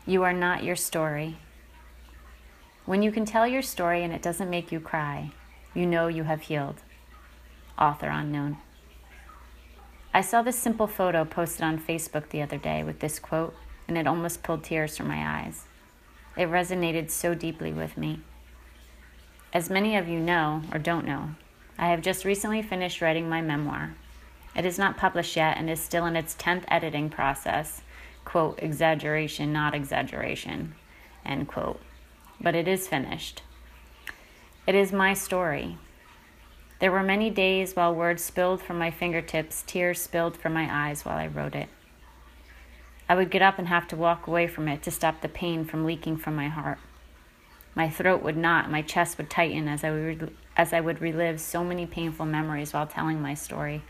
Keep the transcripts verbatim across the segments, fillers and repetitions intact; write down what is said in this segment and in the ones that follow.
You are not your story. When you can tell your story and it doesn't make you cry, you know you have healed. Author unknown. I saw this simple photo posted on Facebook the other day with this quote, and it almost pulled tears from my eyes. It resonated so deeply with me. As many of you know or don't know, I have just recently finished writing my memoir. It is not published yet and is still in its tenth editing process, quote, exaggeration, not exaggeration, end quote. But it is finished. It is my story. There were many days while words spilled from my fingertips, tears spilled from my eyes while I wrote it. I would get up and have to walk away from it to stop the pain from leaking from my heart. My throat would knot, my chest would tighten as I would, as I would relive so many painful memories while telling my story.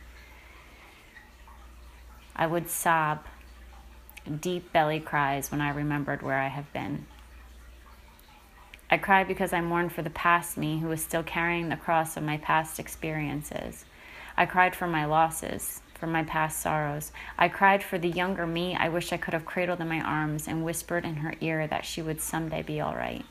I would sob, deep belly cries when I remembered where I have been. I cried because I mourned for the past me who was still carrying the cross of my past experiences. I cried for my losses, for my past sorrows. I cried for the younger me I wish I could have cradled in my arms and whispered in her ear that she would someday be all right.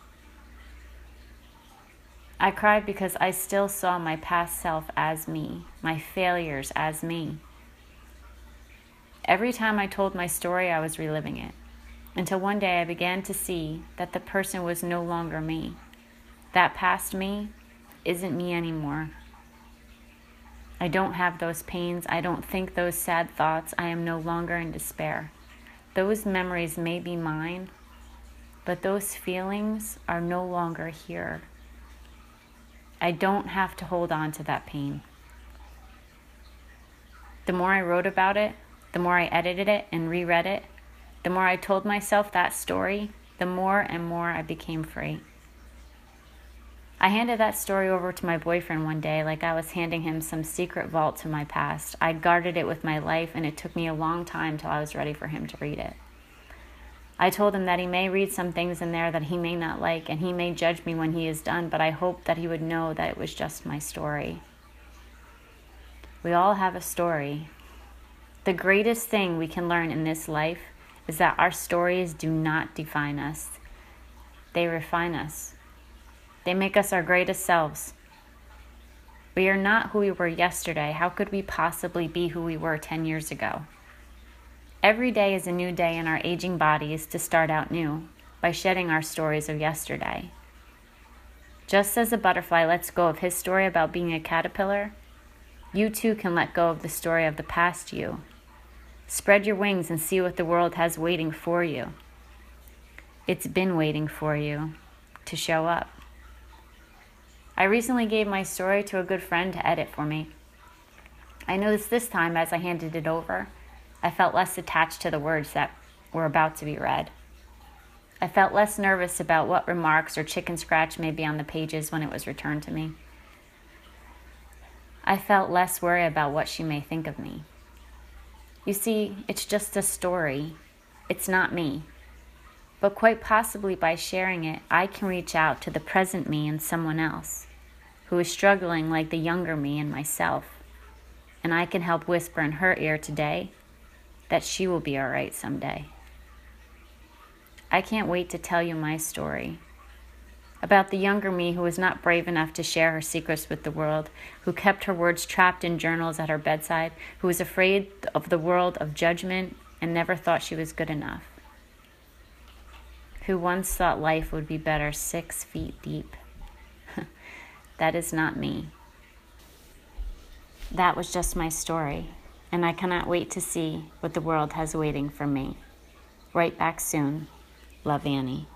I cried because I still saw my past self as me, my failures as me. Every time I told my story, I was reliving it. Until one day I began to see that the person was no longer me. That past me isn't me anymore. I don't have those pains. I don't think those sad thoughts. I am no longer in despair. Those memories may be mine, but those feelings are no longer here. I don't have to hold on to that pain. The more I wrote about it, the more I edited it and reread it, the more I told myself that story, the more and more I became free. I handed that story over to my boyfriend one day like I was handing him some secret vault to my past. I guarded it with my life, and it took me a long time till I was ready for him to read it. I told him that he may read some things in there that he may not like, and he may judge me when he is done, but I hoped that he would know that it was just my story. We all have a story. The greatest thing we can learn in this life is that our stories do not define us. They refine us. They make us our greatest selves. We are not who we were yesterday. How could we possibly be who we were ten years ago? Every day is a new day in our aging bodies to start out new by shedding our stories of yesterday. Just as a butterfly lets go of his story about being a caterpillar, you too can let go of the story of the past you. Spread your wings and see what the world has waiting for you. It's been waiting for you to show up. I recently gave my story to a good friend to edit for me. I noticed this time as I handed it over, I felt less attached to the words that were about to be read. I felt less nervous about what remarks or chicken scratch may be on the pages when it was returned to me. I felt less worried about what she may think of me. You see, it's just a story. It's not me. But quite possibly by sharing it, I can reach out to the present me and someone else who is struggling like the younger me and myself. And I can help whisper in her ear today that she will be all right someday. I can't wait to tell you my story about the younger me who was not brave enough to share her secrets with the world, who kept her words trapped in journals at her bedside, who was afraid of the world of judgment and never thought she was good enough, who once thought life would be better six feet deep. That is not me. That was just my story, and I cannot wait to see what the world has waiting for me. Right back soon. Love, Annie.